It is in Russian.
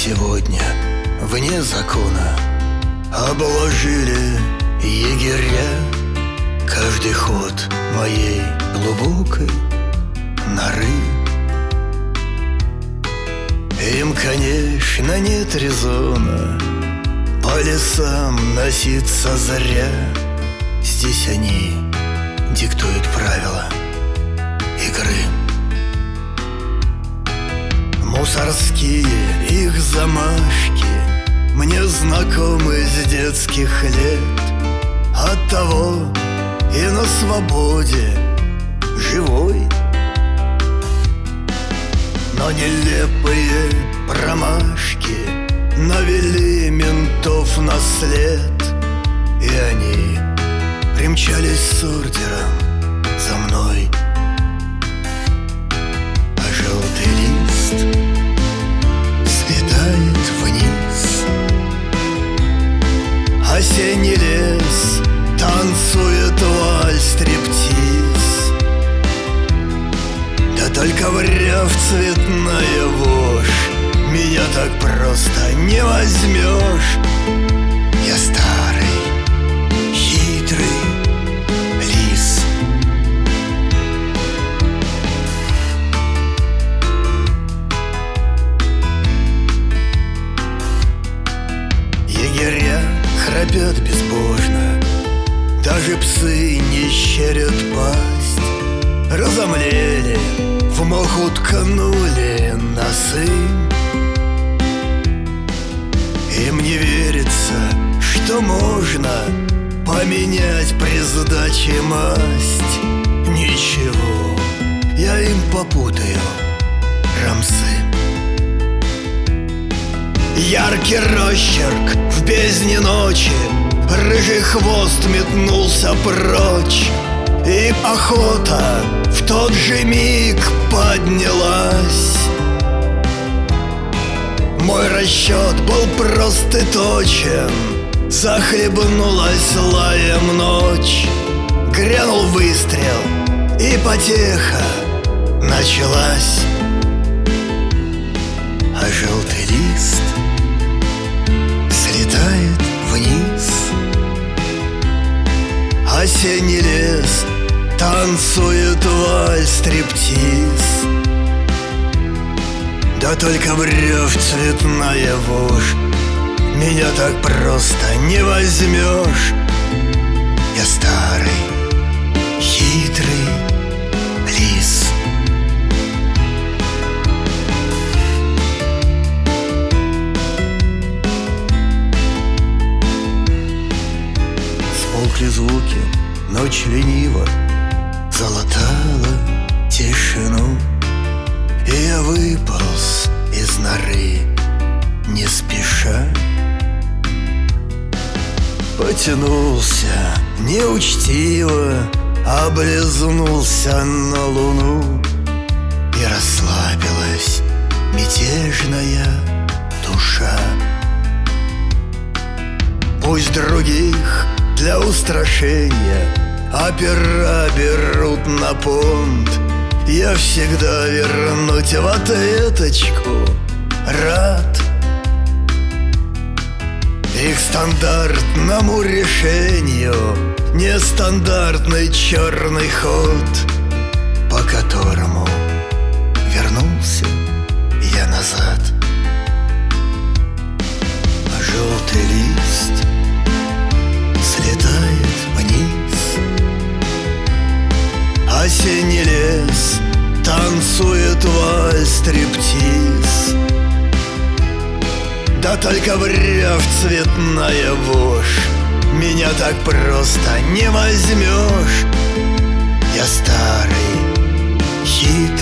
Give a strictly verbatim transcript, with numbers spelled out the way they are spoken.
сегодня вне закона обложили егеря каждый ход моей глубокой норы. Им, конечно, нет резона по лесам носиться зря. Здесь они диктуют правила игры. Мусорские их замашки мне знакомы с детских лет. Оттого и на свободе живой. Но нелепые промашки навели ментов на след, и они примчались с ордером за мной. А желтый лист слетает вниз. Осенний лес танцует вальс-стриптиз. Да только вряв цветная вошь, меня так просто не возьмешь. Я старый, хитрый лис. Егеря храпят безбожно, даже псы не щерят пасть. Разомлели, в мох уткнули носы. Им не верится, что можно поменять при сдаче масть. Ничего, я им попутаю рамсы. Яркий росчерк в бездне ночи, рыжий хвост метнулся прочь, и охота в тот же миг поднялась. Мой расчет был прост и точен, захлебнулась лаем ночь. Грянул выстрел, и потеха началась. А желтый лист слетает вниз. Осенний лес танцует вальс-стриптиз. Да только врёв цветная вошь, меня так просто не возьмешь. Я старый, хитрый лис. Смолкли звуки, ночь лениво залатала тишину, и я выполз из норы не спеша. Потянулся неучтиво, облизнулся на луну, и расслабилась мятежная душа. Пусть других для устрашения опера берут на понт, я всегда вернуть в ответочку рад. Их стандартному решению нестандартный черный ход, по которому вернулся я назад. А желтый лист слетает вниз. Осенний лес танцует вальс-стриптиз. Да только вряв цветная вошь, меня так просто не возьмешь. Я старый, хитрый